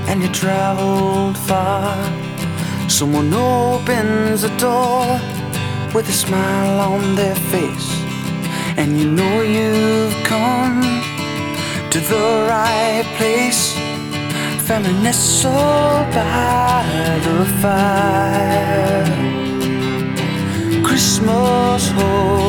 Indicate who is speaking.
Speaker 1: and you traveled far. Someone opens the door with a smile on their face, and you know you've come to the right place. Family nestled by the fire, Christmas home.